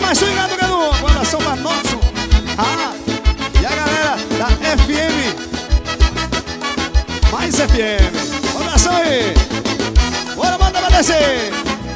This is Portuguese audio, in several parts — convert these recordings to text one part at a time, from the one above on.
mais swingado que no coração pra nosso. E a galera da FM Mais FM. Coração aí. Bora, manda pra descer.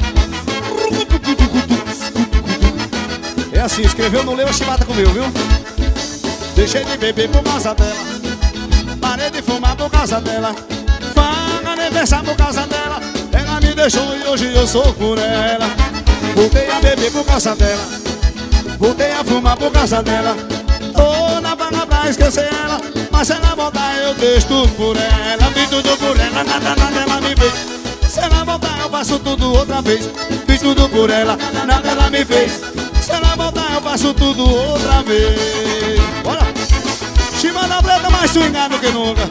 É assim, escreveu, não leu, a chibata comeu, viu? Deixei de beber por causa dela, parei de fumar por causa dela, faga nem pensar por causa dela. Ela me deixou e hoje eu sou por ela. Voltei a beber por causa dela, voltei a fumar por causa dela. Tô na barra pra esquecer ela, mas se ela voltar eu deixo tudo por ela. Fiz tudo por ela, nada ela me fez. Se ela voltar eu faço tudo outra vez. Fiz tudo por ela, nada ela me fez. Se ela voltar eu faço tudo outra vez. Bora! Chimana preta mais swingado que nunca.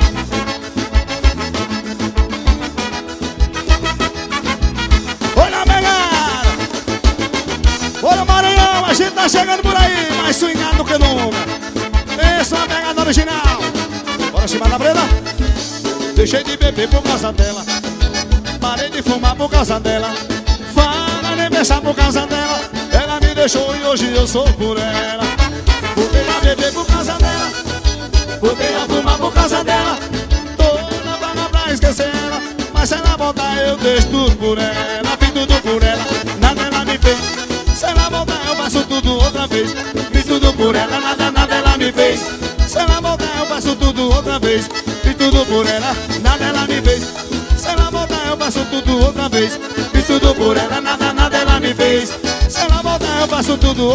Oi na pegada. Bora Maranhão, a gente tá chegando por aí. Mais swingado que nunca. Essa é a pegada original. Bora Chimana preta. Deixei de beber por causa dela, parei de fumar por causa dela, fala nem pensar por causa dela. Ela me deixou e hoje eu sou por ela. Voltei a beber por causa dela, voltei a fumar por causa dela. Tô na barra pra esquecer ela, mas se ela voltar eu deixo tudo por ela. Fiz tudo por ela, nada ela me fez. Se ela voltar eu faço tudo outra vez. Fiz tudo por ela, nada ela me fez. Se ela voltar eu faço tudo outra vez. Fiz tudo por ela, nada ela me fez. Se ela voltar eu faço tudo outra vez. Fiz tudo por ela, nada ela me fez. Se ela voltar eu faço tudo